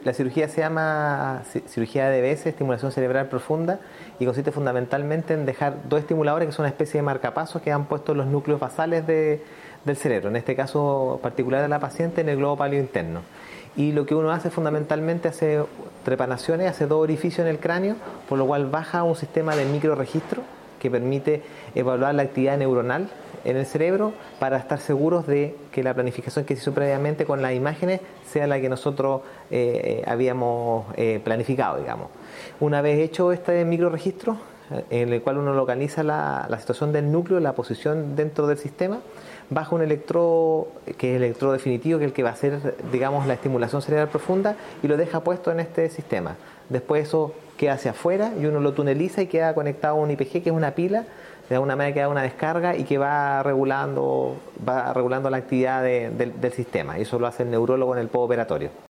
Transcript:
La cirugía se llama cirugía de DBS, estimulación cerebral profunda, y consiste fundamentalmente en dejar dos estimuladores que son una especie de marcapasos que han puesto en los núcleos basales del cerebro, en este caso particular de la paciente en el globo pálido interno. Y lo que uno hace fundamentalmente, hace trepanaciones, hace dos orificios en el cráneo, por lo cual baja un sistema de microregistro que permite evaluar la actividad neuronal en el cerebro para estar seguros de que la planificación que se hizo previamente con las imágenes sea la que nosotros habíamos planificado, digamos. Una vez hecho este microregistro, en el cual uno localiza la situación del núcleo, la posición dentro del sistema, baja un electrodo que es el electrodo definitivo, que es el que va a hacer, digamos, la estimulación cerebral profunda, y lo deja puesto en este sistema. Después eso queda hacia afuera y uno lo tuneliza y queda conectado a un IPG, que es una pila, de alguna manera que da una descarga y que va regulando la actividad del sistema. Y eso lo hace el neurólogo en el postoperatorio.